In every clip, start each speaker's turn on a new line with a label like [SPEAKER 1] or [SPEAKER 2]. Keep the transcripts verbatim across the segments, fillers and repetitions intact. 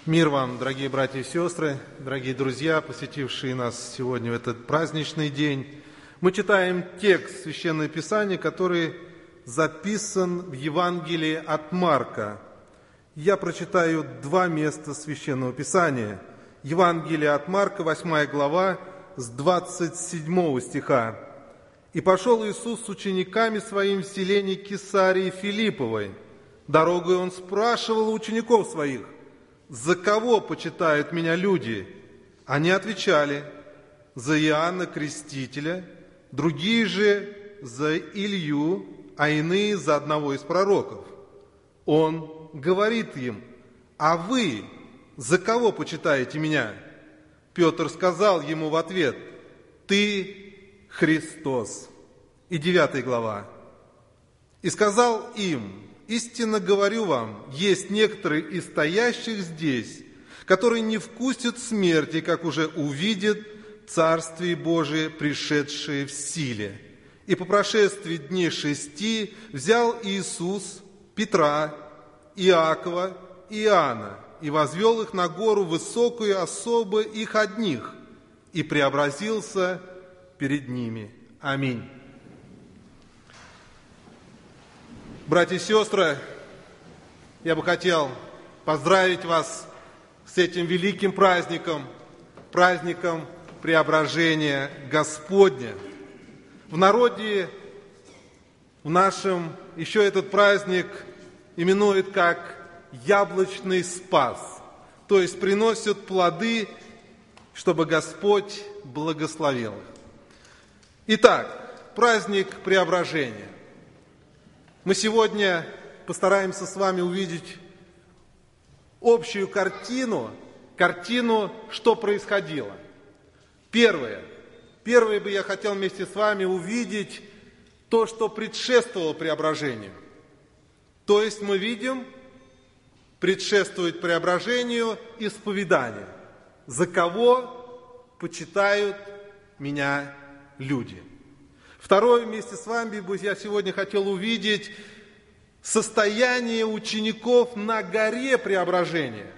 [SPEAKER 1] Мир вам, дорогие братья и сестры, дорогие друзья, посетившие нас сегодня в этот праздничный день. Мы читаем текст Священного Писания, который записан в Евангелии от Марка. Я прочитаю два места Священного Писания. Евангелие от Марка, восьмая глава, с двадцать седьмого стиха. «И пошел Иисус с учениками своим в селение Кесарии Филипповой. Дорогой он спрашивал у учеников своих: «За кого почитают меня люди?» Они отвечали: «За Иоанна Крестителя, другие же за Илью, а иные за одного из пророков». Он говорит им: «А вы за кого почитаете меня?» Петр сказал ему в ответ: «Ты Христос». И девятая глава. «И сказал им: истинно говорю вам, есть некоторые из стоящих здесь, которые не вкусят смерти, как уже увидят Царствие Божие, пришедшее в силе». И по прошествии дней шести взял Иисус Петра, Иакова и Иоанна и возвел их на гору высокую, особо их одних, и преобразился перед ними. Аминь. Братья и сестры, я бы хотел поздравить вас с этим великим праздником, праздником преображения Господня. В народе, в нашем, еще этот праздник именуют как яблочный спас, то есть приносят плоды, чтобы Господь благословил их. Итак, праздник преображения. Мы сегодня постараемся с вами увидеть общую картину, картину, что происходило. Первое. Первое бы я хотел вместе с вами увидеть то, что предшествовало преображению. То есть мы видим, предшествует преображению исповедание. За кого почитают меня люди? Второе, вместе с вами я сегодня хотел увидеть состояние учеников на горе преображения.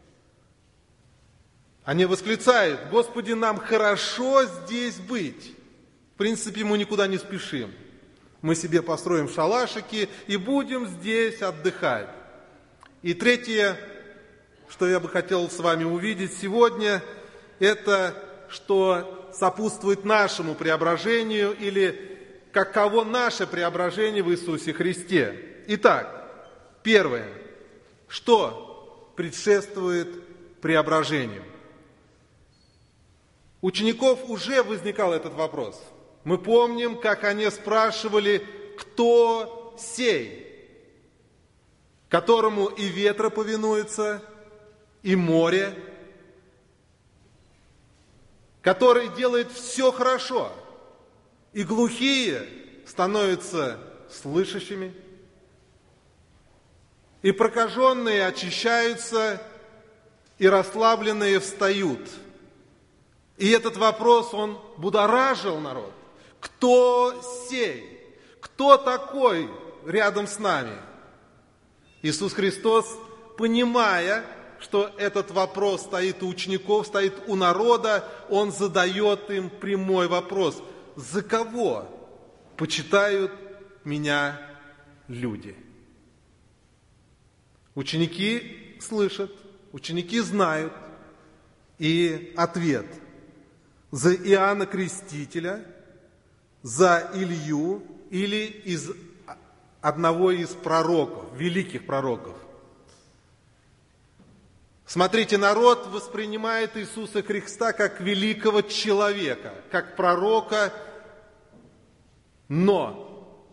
[SPEAKER 1] Они восклицают: «Господи, нам хорошо здесь быть». В принципе, мы никуда не спешим. Мы себе построим шалашики и будем здесь отдыхать. И третье, что я бы хотел с вами увидеть сегодня, это что сопутствует нашему преображению или каково наше преображение в Иисусе Христе. Итак, первое. Что предшествует преображению? У учеников уже возникал этот вопрос. Мы помним, как они спрашивали: «Кто сей, которому и ветра повинуются, и море, который делает все хорошо, и глухие становятся слышащими, и прокаженные очищаются, и расслабленные встают». И этот вопрос, он будоражил народ. Кто сей? Кто такой рядом с нами? Иисус Христос, понимая, что этот вопрос стоит у учеников, стоит у народа, Он задает им прямой вопрос: «За кого почитают меня люди?» Ученики слышат, ученики знают, и ответ: за Иоанна Крестителя, за Илью или из одного из пророков, великих пророков. Смотрите, народ воспринимает Иисуса Христа как великого человека, как пророка, но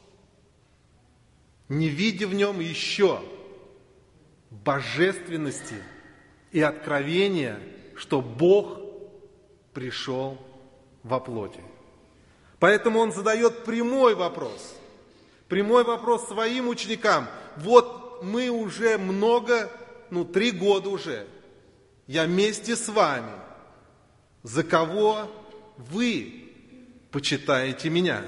[SPEAKER 1] не видя в нем еще божественности и откровения, что Бог пришел во плоти. Поэтому он задает прямой вопрос, прямой вопрос своим ученикам. Вот мы уже много, ну, три года уже, я вместе с вами. За кого вы почитаете меня?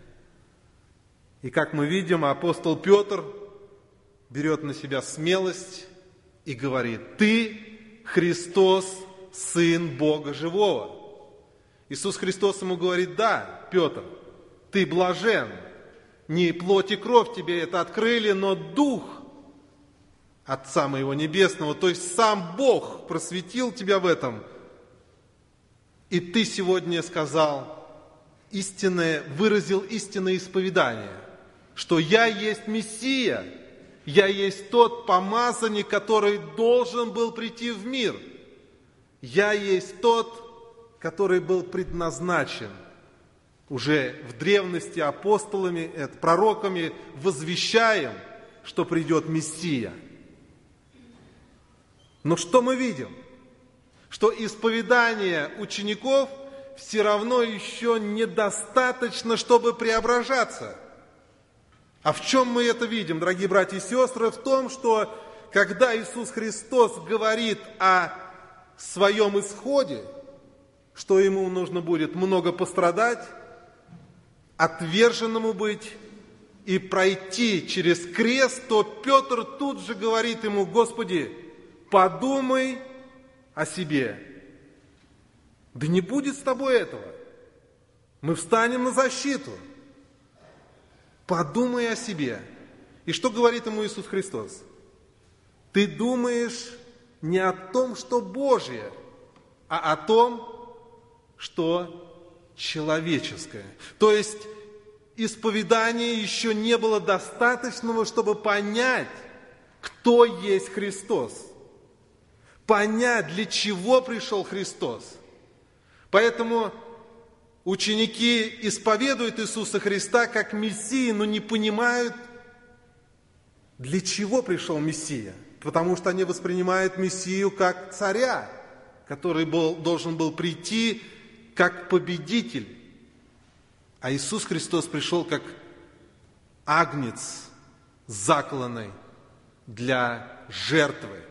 [SPEAKER 1] И как мы видим, апостол Петр берет на себя смелость и говорит: «Ты Христос – Сын Бога Живого. Иисус Христос ему говорит: да, Петр, ты блажен, не плоть и кровь тебе это открыли, но Дух Отца моего Небесного, то есть сам Бог просветил тебя в этом. И ты сегодня сказал истинное, выразил истинное исповедание, что я есть Мессия, я есть тот помазанник, который должен был прийти в мир. Я есть тот, который был предназначен уже в древности апостолами, пророками, возвещаем, что придет Мессия. Но что мы видим? Что исповедание учеников все равно еще недостаточно, чтобы преображаться. А в чем мы это видим, дорогие братья и сестры? В том, что когда Иисус Христос говорит о своем исходе, что ему нужно будет много пострадать, отверженному быть и пройти через крест, то Петр тут же говорит ему: Господи, подумай о себе. Да не будет с тобой этого. Мы встанем на защиту. Подумай о себе. И что говорит ему Иисус Христос? Ты думаешь не о том, что Божье, а о том, что человеческое. То есть исповедания еще не было достаточного, чтобы понять, кто есть Христос. Понять, для чего пришел Христос. Поэтому ученики исповедуют Иисуса Христа как Мессию, но не понимают, для чего пришел Мессия. Потому что они воспринимают Мессию как царя, который был, должен был прийти как победитель. А Иисус Христос пришел как агнец, закланный для жертвы.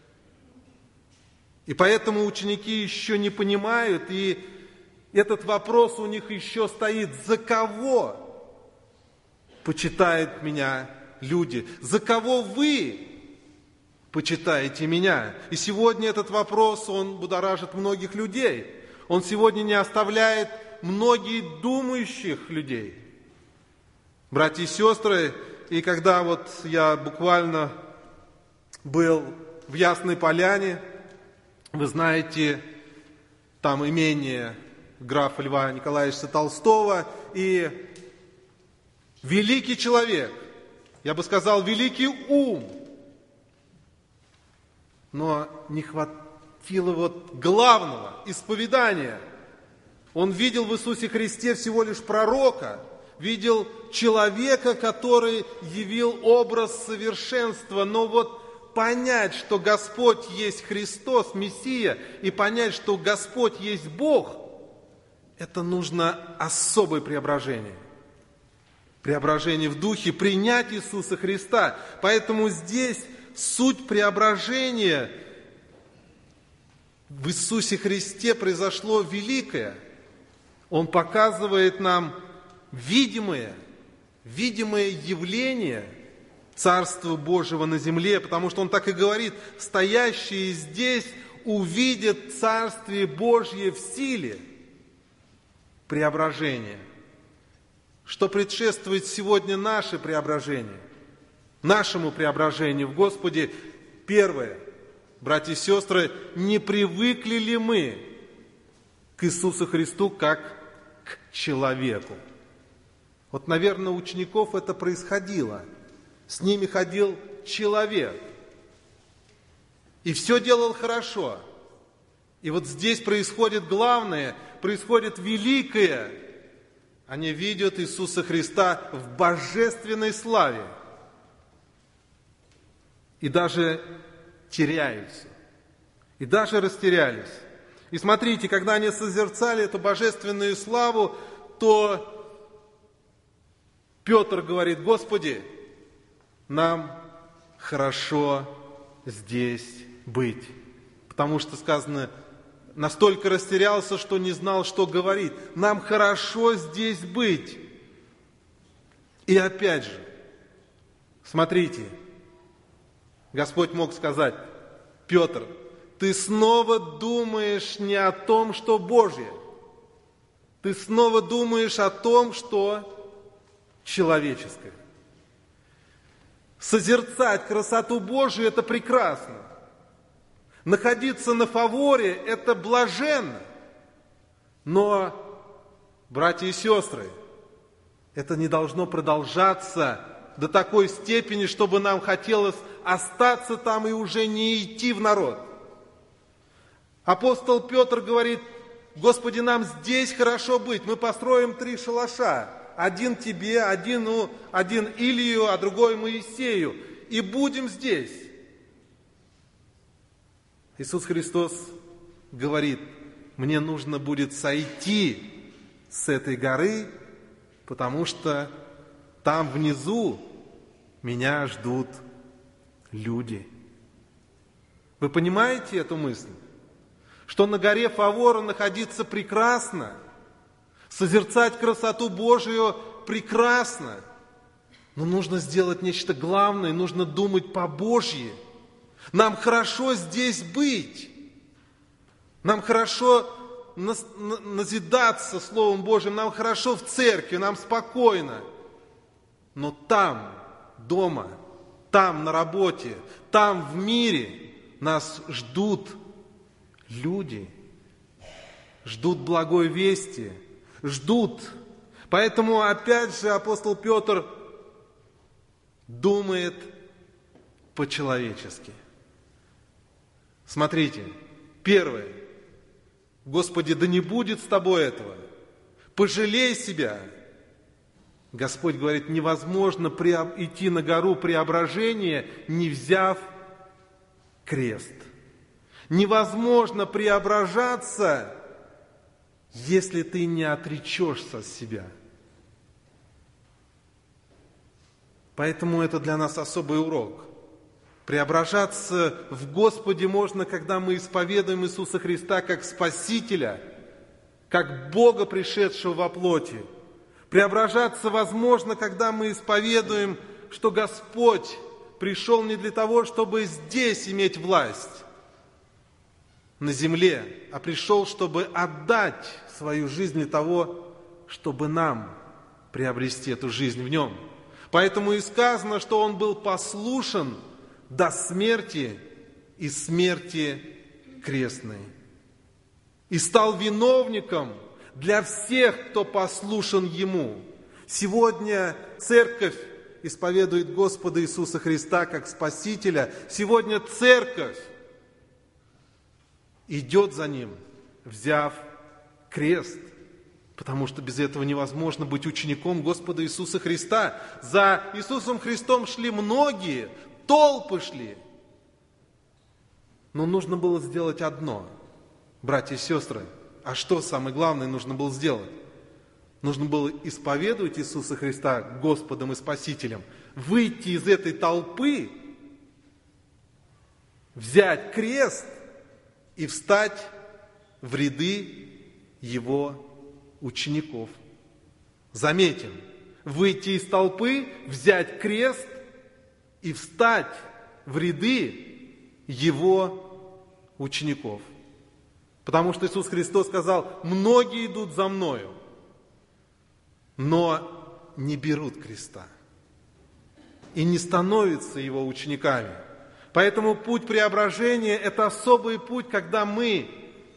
[SPEAKER 1] И поэтому ученики еще не понимают, и этот вопрос у них еще стоит: за кого почитают меня люди? За кого вы почитаете меня? И сегодня этот вопрос, он будоражит многих людей. Он сегодня не оставляет многих думающих людей. Братья и сестры, и когда вот я буквально был в Ясной Поляне, вы знаете, там имение графа Льва Николаевича Толстого, и великий человек, я бы сказал, великий ум, но не хватило вот главного исповедания. Он видел в Иисусе Христе всего лишь пророка, видел человека, который явил образ совершенства, но вот понять, что Господь есть Христос, Мессия, и понять, что Господь есть Бог, это нужно особое преображение. Преображение в духе, принять Иисуса Христа. Поэтому здесь суть преображения в Иисусе Христе произошло великое. Он показывает нам видимое, видимое явление Царства Божьего на земле, потому что Он так и говорит: стоящие здесь увидят Царствие Божье в силе преображения. Что предшествует сегодня наше преображение, нашему преображению в Господе? Первое, братья и сестры, не привыкли ли мы к Иисусу Христу как к человеку? Вот, наверное, у учеников это происходило. С ними ходил человек. И все делал хорошо. И вот здесь происходит главное, происходит великое. Они видят Иисуса Христа в божественной славе. И даже теряются. И даже растерялись. И смотрите, когда они созерцали эту божественную славу, то Петр говорит: Господи, нам хорошо здесь быть. Потому что сказано, настолько растерялся, что не знал, что говорить. Нам хорошо здесь быть. И опять же, смотрите, Господь мог сказать: Петр, ты снова думаешь не о том, что Божье. Ты снова думаешь о том, что человеческое. Созерцать красоту Божию – это прекрасно. Находиться на фаворе – это блаженно. Но, братья и сестры, это не должно продолжаться до такой степени, чтобы нам хотелось остаться там и уже не идти в народ. Апостол Петр говорит: Господи, нам здесь хорошо быть, мы построим три шалаша. Один тебе, один, ну, один Илию, а другой Моисею. И будем здесь. Иисус Христос говорит: мне нужно будет сойти с этой горы, потому что там внизу меня ждут люди. Вы понимаете эту мысль? Что на горе Фавора находиться прекрасно, созерцать красоту Божию прекрасно, но нужно сделать нечто главное, нужно думать по-божьи. Нам хорошо здесь быть, нам хорошо назидаться Словом Божьим, нам хорошо в церкви, нам спокойно, но там, дома, там на работе, там в мире нас ждут люди, ждут благой вести, ждут. Поэтому опять же апостол Петр думает по-человечески. Смотрите, первое. Господи, да не будет с тобой этого. Пожалей себя. Господь говорит, невозможно идти на гору преображения, не взяв крест. Невозможно преображаться, если ты не отречешься от себя. Поэтому это для нас особый урок. Преображаться в Господе можно, когда мы исповедуем Иисуса Христа как Спасителя, как Бога, пришедшего во плоти. Преображаться возможно, когда мы исповедуем, что Господь пришел не для того, чтобы здесь иметь власть на земле, а пришел, чтобы отдать свою жизнь для того, чтобы нам приобрести эту жизнь в Нем. Поэтому и сказано, что Он был послушен до смерти и смерти крестной. И стал виновником для всех, кто послушен Ему. Сегодня Церковь исповедует Господа Иисуса Христа как Спасителя. Сегодня Церковь идет за Ним, взяв крест, потому что без этого невозможно быть учеником Господа Иисуса Христа. За Иисусом Христом шли многие, толпы шли. Но нужно было сделать одно, братья и сестры. А что самое главное нужно было сделать? Нужно было исповедовать Иисуса Христа Господом и Спасителем, выйти из этой толпы, взять крест и встать в ряды Его учеников. Заметим, выйти из толпы, взять крест и встать в ряды Его учеников. Потому что Иисус Христос сказал, многие идут за Мною, но не берут креста и не становятся Его учениками. Поэтому путь преображения – это особый путь, когда мы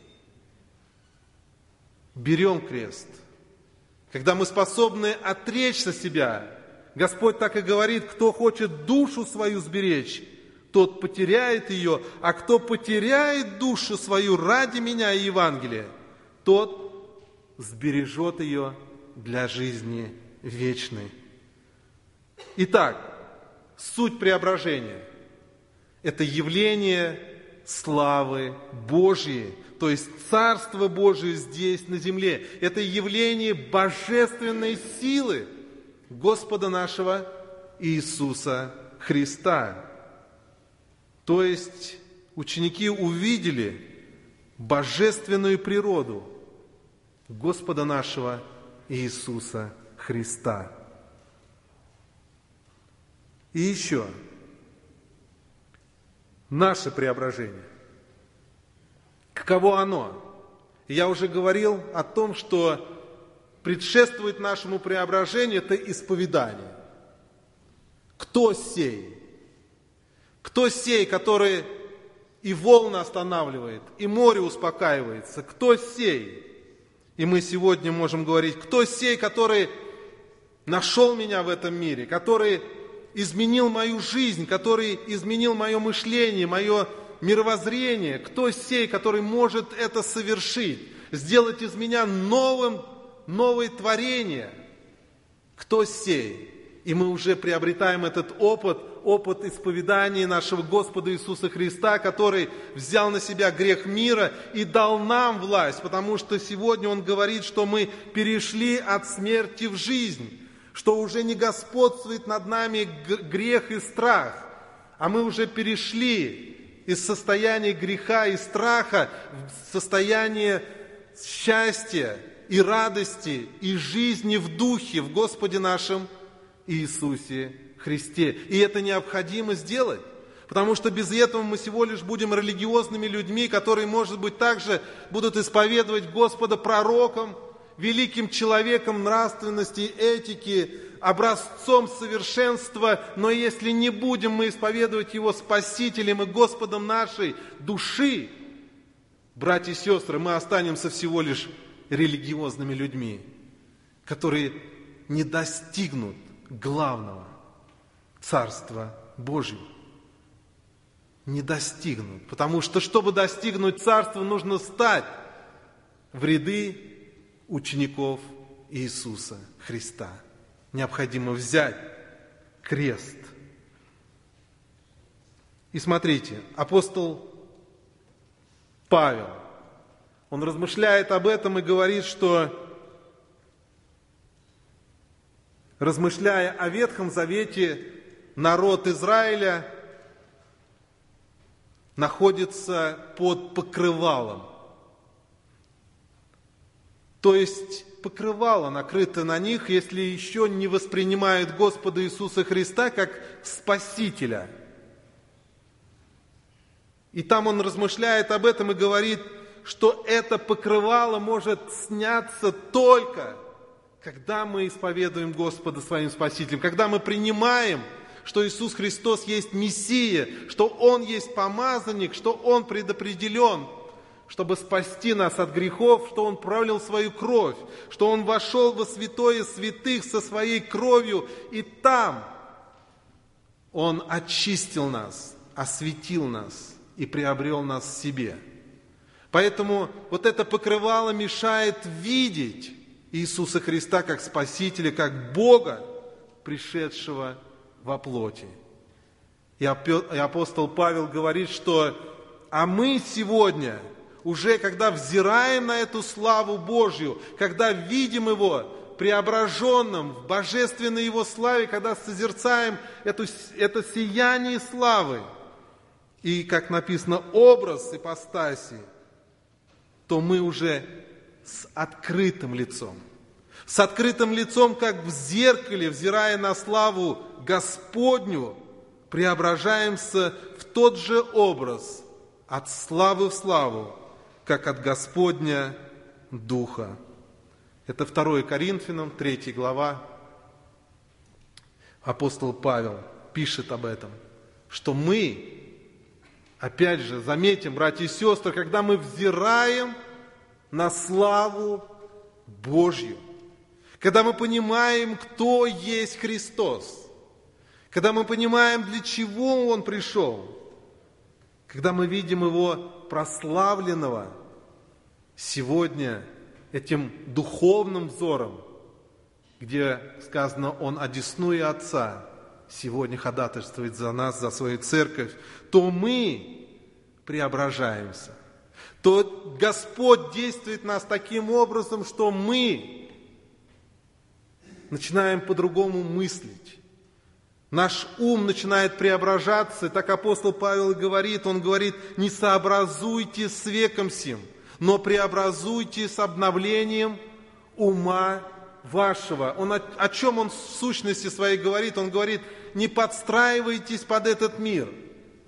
[SPEAKER 1] берем крест, когда мы способны отречься себя. Господь так и говорит, кто хочет душу свою сберечь, тот потеряет ее, а кто потеряет душу свою ради меня и Евангелия, тот сбережет ее для жизни вечной. Итак, суть преображения – это явление славы Божьей, то есть Царство Божие здесь, на земле. Это явление божественной силы Господа нашего Иисуса Христа. То есть ученики увидели божественную природу Господа нашего Иисуса Христа. И еще, наше преображение Каково оно? Я уже говорил о том, что предшествует нашему преображению – это исповедание. Кто сей? Кто сей, который и волны останавливает, и море успокаивается? Кто сей? И мы сегодня можем говорить, кто сей, который нашел меня в этом мире, который изменил мою жизнь, который изменил мое мышление, мое мировоззрение? Кто сей, который может это совершить, сделать из меня новым, новое творение? Кто сей? И мы уже приобретаем этот опыт, опыт исповедания нашего Господа Иисуса Христа, который взял на себя грех мира и дал нам власть, потому что сегодня Он говорит, что мы перешли от смерти в жизнь, что уже не господствует над нами грех и страх, а мы уже перешли из состояния греха и страха в состояние счастья и радости и жизни в Духе, в Господе нашем Иисусе Христе. И это необходимо сделать, потому что без этого мы всего лишь будем религиозными людьми, которые, может быть, также будут исповедовать Господа пророком, великим человеком нравственности, этики, образцом совершенства, но если не будем мы исповедовать Его Спасителем и Господом нашей души, братья и сестры, мы останемся всего лишь религиозными людьми, которые не достигнут главного Царства Божьего. Не достигнут. Потому что, чтобы достигнуть Царства, нужно стать в ряды учеников Иисуса Христа. Необходимо взять крест. И смотрите, апостол Павел, он размышляет об этом и говорит, что, размышляя о Ветхом Завете, народ Израиля находится под покрывалом. То есть покрывало накрыто на них, если еще не воспринимают Господа Иисуса Христа как Спасителя. И там он размышляет об этом и говорит, что это покрывало может сняться только когда мы исповедуем Господа своим Спасителем, когда мы принимаем, что Иисус Христос есть Мессия, что Он есть помазанник, что Он предопределен, чтобы спасти нас от грехов, что Он пролил свою кровь, что Он вошел во святое святых со своей кровью, и там Он очистил нас, осветил нас и приобрел нас в себе. Поэтому вот это покрывало мешает видеть Иисуса Христа как Спасителя, как Бога, пришедшего во плоти. И апостол Павел говорит, что а мы сегодня, уже когда взираем на эту славу Божью, когда видим Его преображенным в божественной Его славе, когда созерцаем эту, это сияние славы, и, как написано, образ ипостаси, то мы уже с открытым лицом. С открытым лицом, как в зеркале, взирая на славу Господню, преображаемся в тот же образ, от славы в славу, как от Господня Духа. Это второе Коринфянам, третья глава. Апостол Павел пишет об этом, что мы, опять же, заметим, братья и сестры, когда мы взираем на славу Божью, когда мы понимаем, кто есть Христос, когда мы понимаем, для чего Он пришел, когда мы видим Его прославленного сегодня этим духовным взором, где сказано, Он одесную Отца сегодня ходатайствует за нас, за свою церковь, то мы преображаемся. То Господь действует в нас таким образом, что мы начинаем по-другому мыслить. Наш ум начинает преображаться. Так апостол Павел говорит, он говорит, не сообразуйте с веком сим, но преобразуйте с обновлением ума вашего. Он о, о чем он в сущности своей говорит? Он говорит, не подстраивайтесь под этот мир,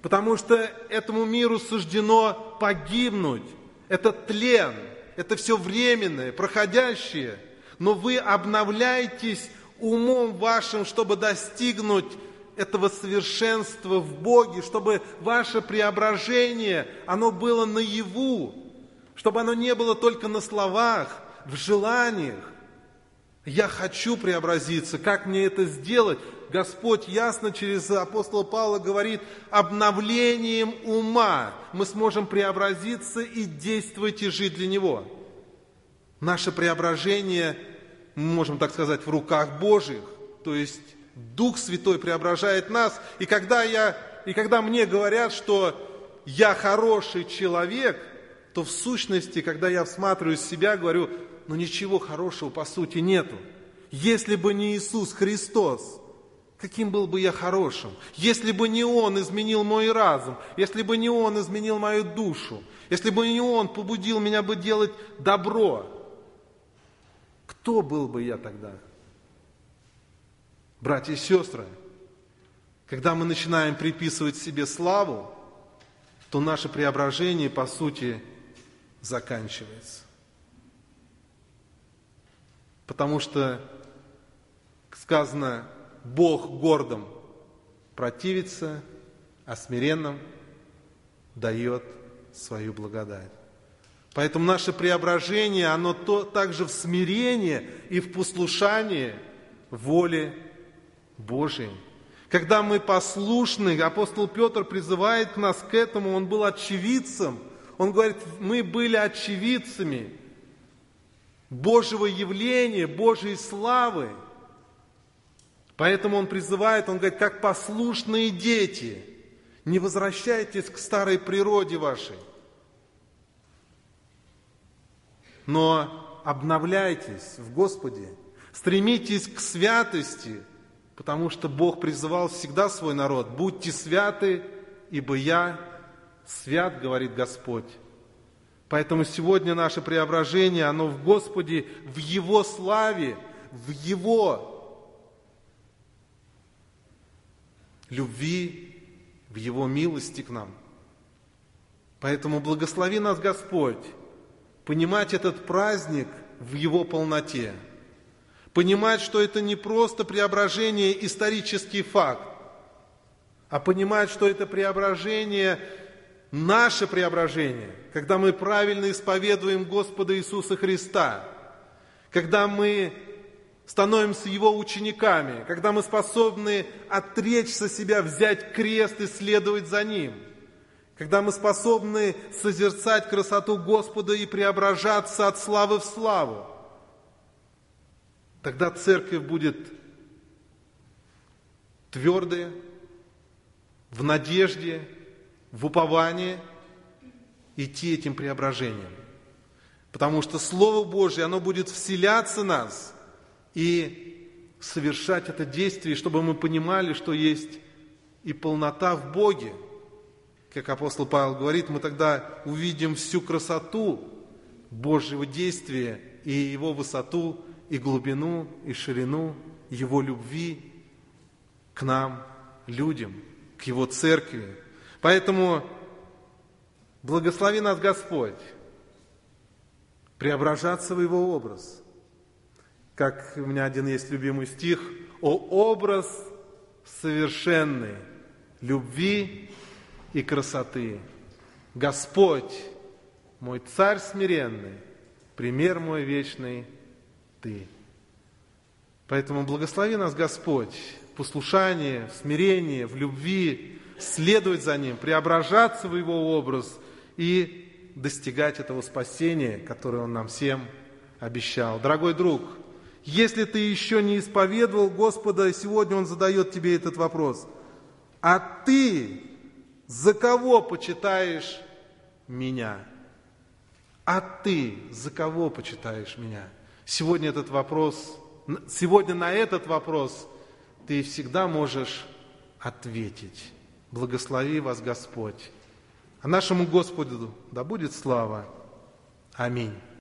[SPEAKER 1] потому что этому миру суждено погибнуть. Это тлен, это все временное, проходящее. Но вы обновляетесь умом вашим, чтобы достигнуть этого совершенства в Боге, чтобы ваше преображение, оно было наяву, чтобы оно не было только на словах, в желаниях. Я хочу преобразиться. Как мне это сделать? Господь ясно через апостола Павла говорит, обновлением ума мы сможем преобразиться и действовать и жить для Него. Наше преображение, мы можем так сказать, в руках Божьих. То есть Дух Святой преображает нас. И когда, я, и когда мне говорят, что я хороший человек, то в сущности, когда я всматриваюсь в себя, говорю, ну ничего хорошего по сути нету. Если бы не Иисус Христос, каким был бы я хорошим? Если бы не Он изменил мой разум, если бы не Он изменил мою душу, если бы не Он побудил меня бы делать добро, кто был бы я тогда? Братья и сестры, когда мы начинаем приписывать себе славу, то наше преображение, по сути, заканчивается. Потому что сказано, Бог гордым противится, а смиренным дает свою благодать. Поэтому наше преображение, оно то, также в смирении и в послушании воле Божией. Когда мы послушны, апостол Петр призывает к нас к этому, он был очевидцем. Он говорит, мы были очевидцами Божьего явления, Божьей славы. Поэтому он призывает, он говорит, как послушные дети, не возвращайтесь к старой природе вашей, но обновляйтесь в Господе, стремитесь к святости, потому что Бог призывал всегда свой народ, будьте святы, ибо я свят, говорит Господь. Поэтому сегодня наше преображение, оно в Господе, в Его славе, в Его любви, в Его милости к нам. Поэтому благослови нас Господь понимать этот праздник в его полноте. Понимать, что это не просто преображение, исторический факт, а понимать, что это преображение, наше преображение, когда мы правильно исповедуем Господа Иисуса Христа, когда мы становимся Его учениками, когда мы способны отречься себя, взять крест и следовать за Ним, когда мы способны созерцать красоту Господа и преображаться от славы в славу, тогда церковь будет твердая, в надежде, в уповании идти этим преображением. Потому что Слово Божье, оно будет вселяться в нас и совершать это действие, чтобы мы понимали, что есть и полнота в Боге. Как апостол Павел говорит, мы тогда увидим всю красоту Божьего действия и Его высоту, и глубину, и ширину Его любви к нам, людям, к Его церкви. Поэтому благослови нас Господь преображаться в Его образ. Как у меня один есть любимый стих: «О образ совершенный любви и красоты! Господь, мой царь смиренный, пример мой вечный Ты». Поэтому благослови нас Господь в послушании, в смирении, в любви, следовать за Ним, преображаться в Его образ и достигать этого спасения, которое Он нам всем обещал. Дорогой друг, если ты еще не исповедовал Господа, сегодня Он задает тебе этот вопрос: а ты за кого почитаешь меня? А ты за кого почитаешь меня? Сегодня этот вопрос, сегодня на этот вопрос ты всегда можешь ответить. Благослови вас Господь. А нашему Господу да будет слава. Аминь.